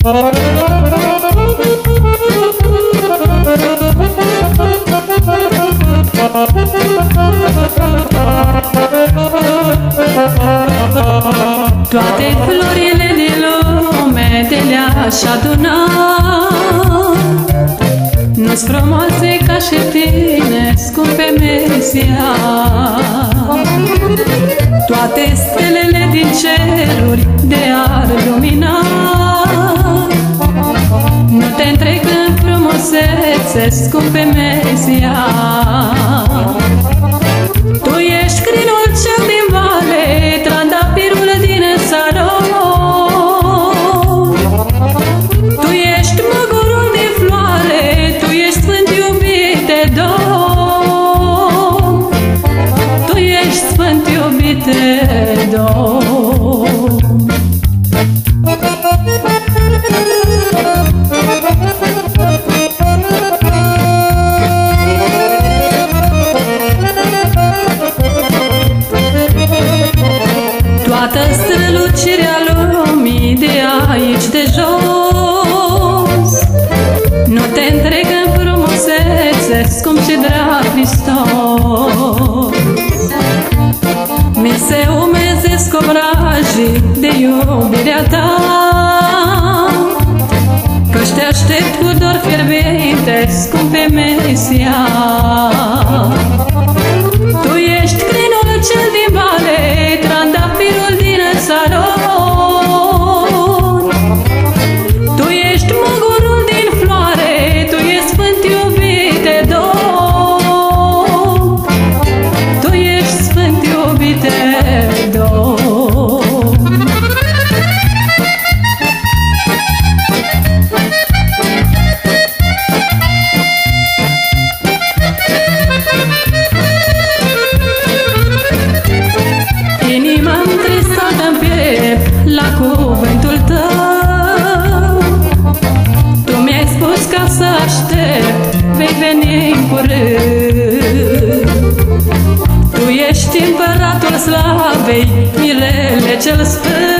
Toate florile din lume te le-aș aduna, nu-s frumoase ca și tine, scumpe Mesia. Toate stelele din ceruri de-ar lumina, nu te întrec în frumusețe, scumpe Mesia. Tu ești crinul cel din vale, trandafirul din salon. Tu ești măgurul din floare, tu ești sfânt iubit de Domn. Tu ești sfânt iubit de Domn. Toată strălucirea lumii de aici de jos, nu te întreg în frumusețe, scump și drag Hristos. Mi se umezesc obrajii de iubirea ta, că-și te aștept cu dor fierbinte, scumpe Mesia. Tu ești crinul cel din vale, trandafirul din salon. Tu ești măgurul din floare, tu ești sfânt iubit de Domn. Tu ești sfânt iubit de Domn. Inima-mi tristată-mi piept la cuvântul tău. Tu mi-ai spus ca să aștept, vei veni în curând. Tu ești împăratul slavei, Mirele cel sfânt.